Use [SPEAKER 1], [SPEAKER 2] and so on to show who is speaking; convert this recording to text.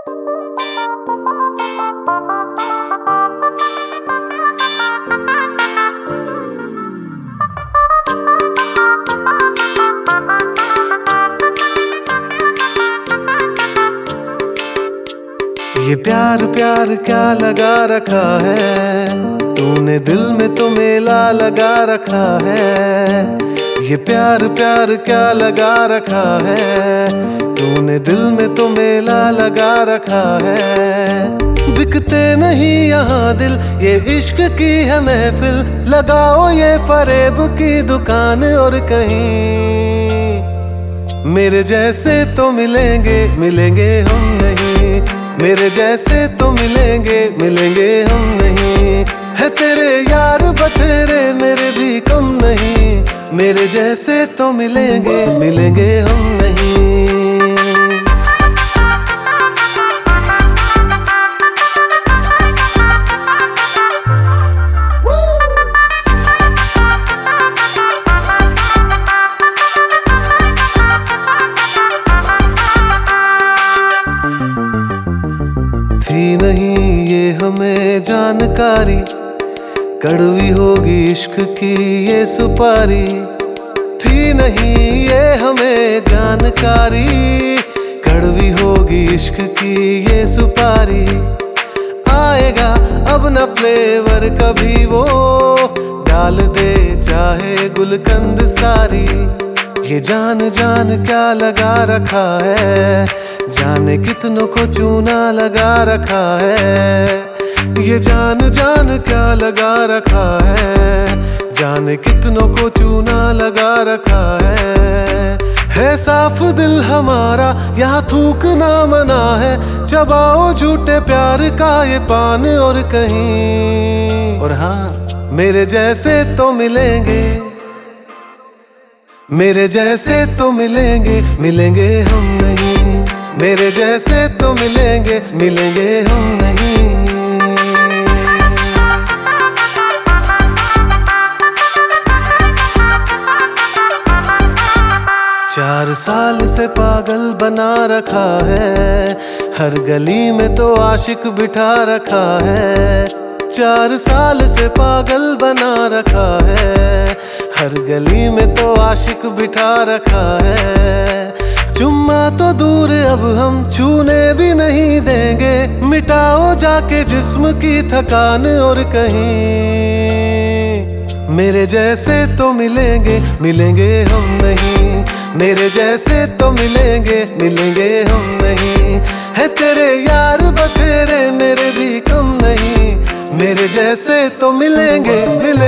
[SPEAKER 1] ये प्यार प्यार क्या लगा रखा है, तूने दिल में तो मेला लगा रखा है। ये प्यार प्यार क्या लगा रखा है, तूने दिल में तो मेला लगा रखा है। बिकते नहीं यहाँ दिल, ये इश्क की है महफिल, लगाओ ये फरेब की दुकान और कहीं मेरे जैसे तो मिलेंगे मिलेंगे हम नहीं, मेरे जैसे तो मिलेंगे मिलेंगे हम नहीं। है तेरे यार बतेरे मेरे भी कम नहीं, मेरे जैसे तो मिलेंगे मिलेंगे हम नहीं। थी नहीं ये हमें जानकारी, कड़वी होगी इश्क की ये सुपारी। थी नहीं ये हमें जानकारी, कड़वी होगी इश्क की ये सुपारी। आएगा अब न फ्लेवर कभी वो, डाल दे चाहे गुलकंद सारी। ये जान जान क्या लगा रखा है, जाने कितनों को चूना लगा रखा है। ये जान जान क्या लगा रखा है, जाने कितनों को चूना लगा रखा है साफ दिल हमारा यहाँ थूक ना मना है। चबाओ झूठे प्यार का ये पान और कहीं, और हाँ मेरे जैसे तो मिलेंगे, मेरे जैसे तो मिलेंगे मिलेंगे हम नहीं, मेरे जैसे तो मिलेंगे मिलेंगे हम नहीं। 4 साल से पागल बना रखा है, हर गली में तो आशिक बिठा रखा है। 4 साल से पागल बना रखा है, हर गली में तो आशिक बिठा रखा है। चुम्मा तो दूर अब हम छूने भी नहीं देंगे, मिटाओ जाके जिस्म की थकान और कहीं मेरे जैसे तो मिलेंगे मिलेंगे हम नहीं, मेरे जैसे तो मिलेंगे मिलेंगे हम नहीं। है तेरे यार बतेरे मेरे भी कम नहीं, मेरे जैसे तो मिलेंगे मिलेंगे।